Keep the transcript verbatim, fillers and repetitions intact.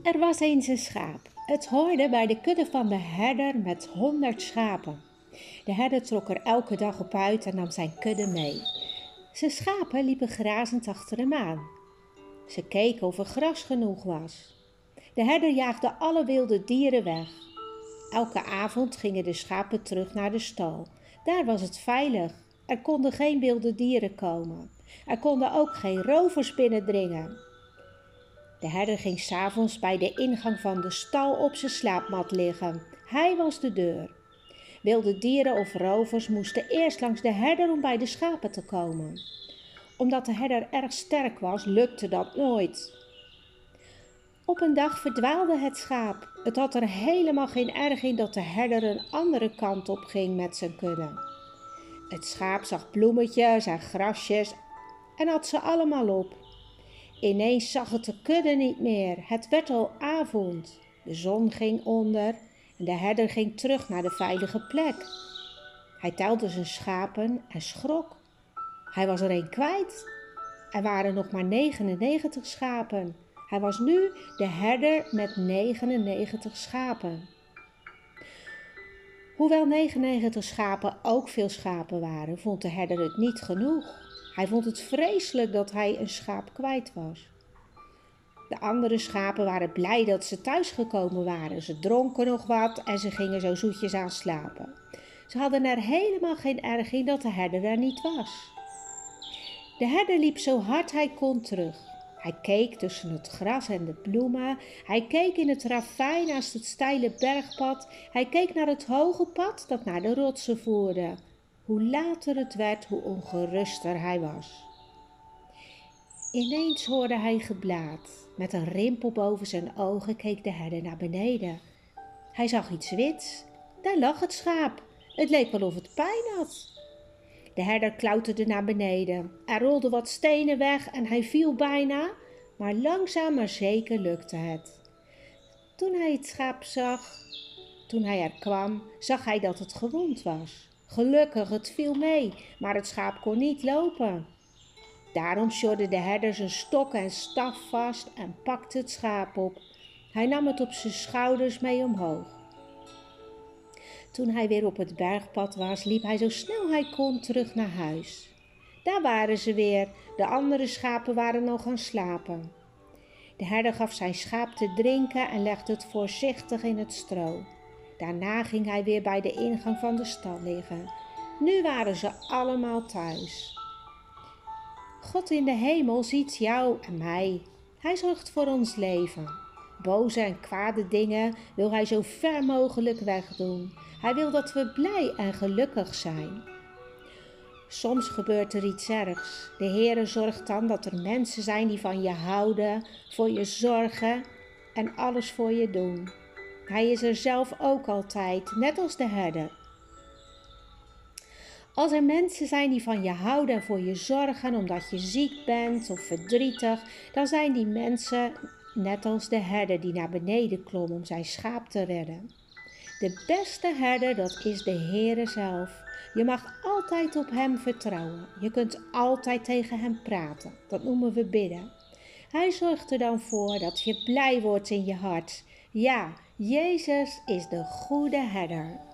Er was eens een schaap. Het hoorde bij de kudde van de herder met honderd schapen. De herder trok er elke dag op uit en nam zijn kudde mee. Zijn schapen liepen grazend achter hem aan. Ze keken of er gras genoeg was. De herder jaagde alle wilde dieren weg. Elke avond gingen de schapen terug naar de stal. Daar was het veilig. Er konden geen wilde dieren komen. Er konden ook geen rovers binnendringen. De herder ging 's avonds bij de ingang van de stal op zijn slaapmat liggen. Hij was de deur. Wilde dieren of rovers moesten eerst langs de herder om bij de schapen te komen. Omdat de herder erg sterk was, lukte dat nooit. Op een dag verdwaalde het schaap. Het had er helemaal geen erg in dat de herder een andere kant op ging met zijn kudde. Het schaap zag bloemetjes en grasjes en had ze allemaal op. Ineens zag het de kudde niet meer. Het werd al avond. De zon ging onder en de herder ging terug naar de veilige plek. Hij telde zijn schapen en schrok. Hij was er één kwijt. Er waren nog maar negenennegentig schapen. Hij was nu de herder met negenennegentig schapen. Hoewel negenennegentig schapen ook veel schapen waren, vond de herder het niet genoeg. Hij vond het vreselijk dat hij een schaap kwijt was. De andere schapen waren blij dat ze thuisgekomen waren. Ze dronken nog wat en ze gingen zo zoetjes aan slapen. Ze hadden er helemaal geen erg in dat de herder er niet was. De herder liep zo hard hij kon terug. Hij keek tussen het gras en de bloemen. Hij keek in het ravijn naast het steile bergpad. Hij keek naar het hoge pad dat naar de rotsen voerde. Hoe later het werd, hoe ongeruster hij was. Ineens hoorde hij geblaat. Met een rimpel boven zijn ogen keek de herder naar beneden. Hij zag iets wits. Daar lag het schaap. Het leek wel of het pijn had. De herder klauterde naar beneden. Er rolden wat stenen weg en hij viel bijna, maar langzaam maar zeker lukte het. Toen hij het schaap zag, toen hij er kwam, zag hij dat het gewond was. Gelukkig, het viel mee, maar het schaap kon niet lopen. Daarom sjorde de herder zijn stok en staf vast en pakte het schaap op. Hij nam het op zijn schouders mee omhoog. Toen hij weer op het bergpad was, liep hij zo snel hij kon terug naar huis. Daar waren ze weer, de andere schapen waren nog gaan slapen. De herder gaf zijn schaap te drinken en legde het voorzichtig in het stro. Daarna ging hij weer bij de ingang van de stal liggen. Nu waren ze allemaal thuis. God in de hemel ziet jou en mij. Hij zorgt voor ons leven. Boze en kwade dingen wil hij zo ver mogelijk wegdoen. Hij wil dat we blij en gelukkig zijn. Soms gebeurt er iets ergs. De Heere zorgt dan dat er mensen zijn die van je houden, voor je zorgen en alles voor je doen. Hij is er zelf ook altijd, net als de herder. Als er mensen zijn die van je houden en voor je zorgen omdat je ziek bent of verdrietig, dan zijn die mensen net als de herder die naar beneden klom om zijn schaap te redden. De beste herder, dat is de Heere zelf. Je mag altijd op hem vertrouwen. Je kunt altijd tegen hem praten. Dat noemen we bidden. Hij zorgt er dan voor dat je blij wordt in je hart. Ja, Jezus is de goede herder.